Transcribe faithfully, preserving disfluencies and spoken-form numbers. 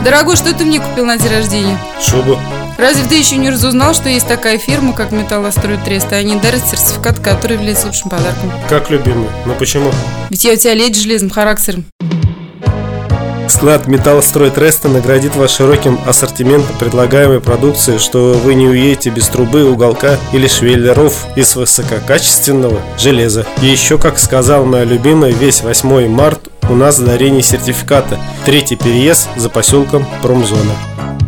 Дорогой, что ты мне купил на день рождения? Шубу. Разве ты еще не разузнал, что есть такая фирма, как Металлострой Трест, и они дарят сертификат, который является лучшим подарком? Как любимый? Ну почему? Ведь я у тебя леди с железным характером. Склад Металлострой Треста наградит вас широким ассортиментом предлагаемой продукции, что вы не уедете без трубы, уголка или швеллеров из высококачественного железа. И еще, как сказал моя любимая, весь восьмое марта у нас дарение сертификата. Третий переезд за поселком Промзона.